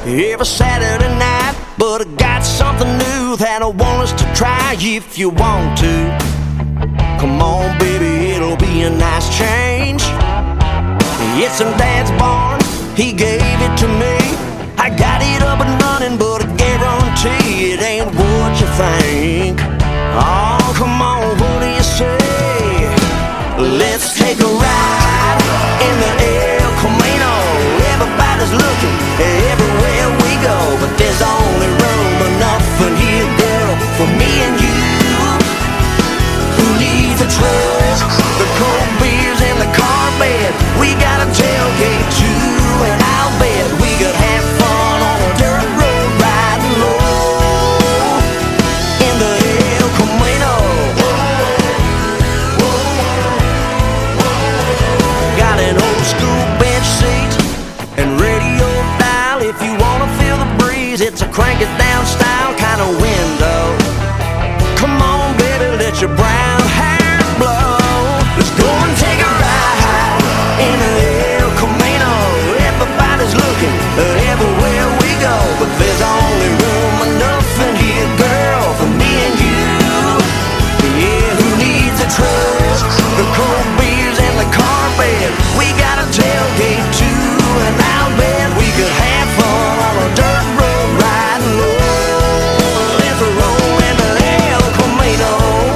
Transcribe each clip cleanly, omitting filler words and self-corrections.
every Saturday night, but I got something new that I want us to try if you want to. Come on, baby, it'll be a nice change. It's in Dad's barn, he gave it to me. I got it up and running, but I guarantee it ain't what you think. Oh, come on, what do you say? Let's take a ride in the El Camino. Everybody's looking everywhere we go, but there's only room enough in here, girl, for me and you. Who needs a truck? The cold beers in the car bed. We got a tailgate too, and I'll bet we could have fun on a dirt road riding low in the El Camino. Got an old school bench seat and radio dial if you wanna feel the breeze. It's a crank it down style kind of window. Come on, baby, let your brown hair blow. Let's go and take a ride in the El Camino. Everybody's looking everywhere we go, but there's only room enough in here, girl, for me and you. Yeah, who needs a truck? The cold beers and the car bed. We got a tailgate too, and I'll bet we could have fun on a dirt road riding low. Let's roll in the El Camino.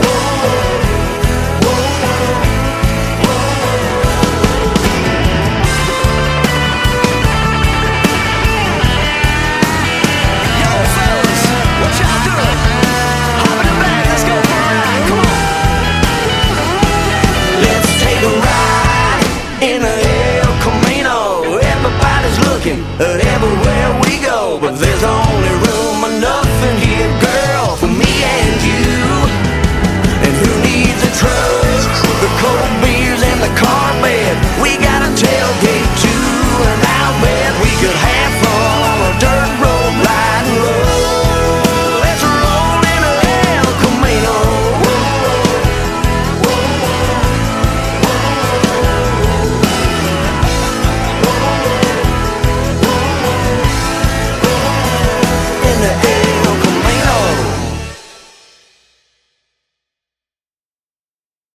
Yo, fellas, what y'all doing? Hop in the back, let's go for a ride, come on. Let's take a ride in the El Camino. Everybody's looking everywhere we go, but there's only